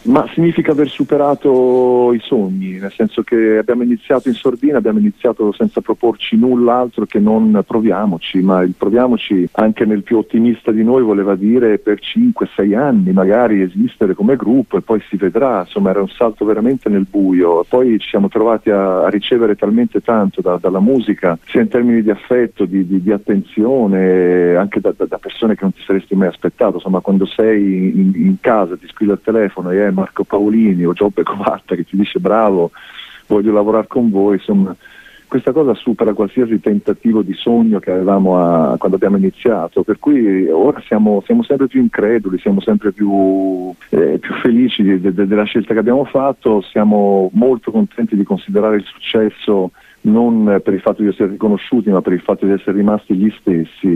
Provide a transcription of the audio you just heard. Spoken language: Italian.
Ma significa aver superato i sogni, nel senso che abbiamo iniziato in sordina, abbiamo iniziato senza proporci null'altro che non proviamoci, ma il proviamoci anche nel più ottimista di noi voleva dire per 5-6 anni magari esistere come gruppo e poi si vedrà, insomma era un salto veramente nel buio. Poi ci siamo trovati a ricevere talmente tanto dalla musica, sia in termini di affetto, di attenzione, anche da persone che non ti saresti mai aspettato, insomma quando sei in casa ti squilla il telefono e Marco Paolini o Giobbe Covatta che ti dice bravo, voglio lavorare con voi, insomma questa cosa supera qualsiasi tentativo di sogno che avevamo quando abbiamo iniziato, per cui ora siamo sempre più increduli, siamo sempre più felici della scelta che abbiamo fatto, siamo molto contenti di considerare il successo non per il fatto di essere riconosciuti ma per il fatto di essere rimasti gli stessi.